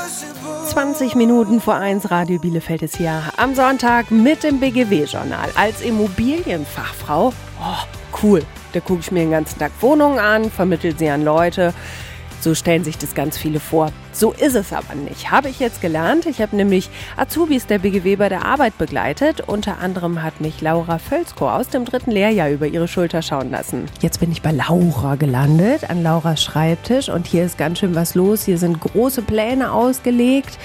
20 Minuten vor 1, Radio Bielefeld ist hier am Sonntag mit dem BGW-Journal. Als Immobilienfachfrau, cool, da gucke ich mir den ganzen Tag Wohnungen an, vermittle sie an Leute. So stellen sich das ganz viele vor. So ist es aber nicht. Habe ich jetzt gelernt. Ich habe nämlich Azubis der BGW bei der Arbeit begleitet. Unter anderem hat mich Laura Völzko aus dem 3. Lehrjahr über ihre Schulter schauen lassen. Jetzt bin ich bei Laura gelandet, an Lauras Schreibtisch. Und hier ist ganz schön was los. Hier sind große Pläne ausgelegt.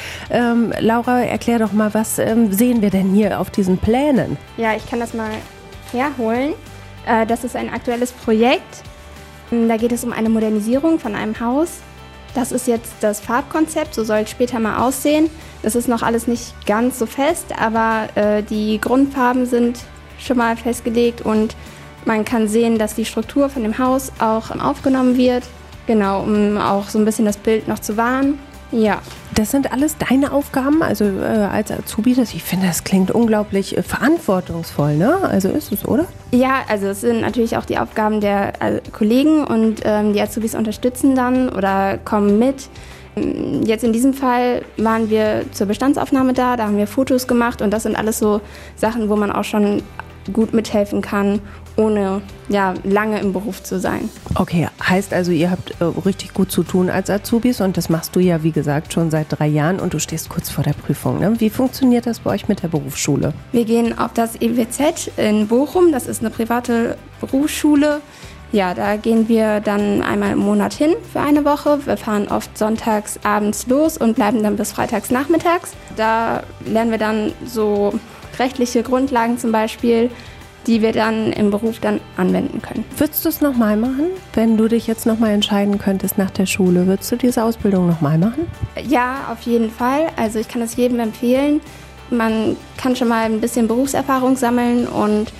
Laura, erklär doch mal, was sehen wir denn hier auf diesen Plänen? Ja, ich kann das mal herholen. Das ist ein aktuelles Projekt. Da geht es um eine Modernisierung von einem Haus. Das ist jetzt das Farbkonzept, so soll es später mal aussehen. Das ist noch alles nicht ganz so fest, aber die Grundfarben sind schon mal festgelegt und man kann sehen, dass die Struktur von dem Haus auch aufgenommen wird. Genau, um auch so ein bisschen das Bild noch zu wahren. Ja. Das sind alles deine Aufgaben, also als Azubi, ich finde, das klingt unglaublich verantwortungsvoll, ne? Also ist es, oder? Ja, also es sind natürlich auch die Aufgaben der Kollegen und die Azubis unterstützen dann oder kommen mit. Jetzt in diesem Fall waren wir zur Bestandsaufnahme da haben wir Fotos gemacht und das sind alles so Sachen, wo man auch schon gut mithelfen kann, ohne lange im Beruf zu sein. Okay, heißt also, ihr habt richtig gut zu tun als Azubis und das machst du ja, wie gesagt, schon seit 3 Jahren und du stehst kurz vor der Prüfung. Ne? Wie funktioniert das bei euch mit der Berufsschule? Wir gehen auf das EWZ in Bochum, das ist eine private Berufsschule. Ja, da gehen wir dann einmal im Monat hin für eine Woche. Wir fahren oft sonntags abends los und bleiben dann bis freitags nachmittags. Da lernen wir dann so rechtliche Grundlagen zum Beispiel, die wir dann im Beruf dann anwenden können. Würdest du es nochmal machen, wenn du dich jetzt nochmal entscheiden könntest nach der Schule? Würdest du diese Ausbildung nochmal machen? Ja, auf jeden Fall. Also ich kann es jedem empfehlen. Man kann schon mal ein bisschen Berufserfahrung sammeln und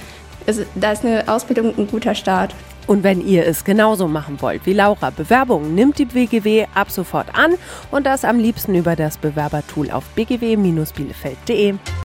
da ist eine Ausbildung ein guter Start. Und wenn ihr es genauso machen wollt wie Laura, Bewerbungen nimmt die BGW ab sofort an und das am liebsten über das Bewerbertool auf bgw-bielefeld.de.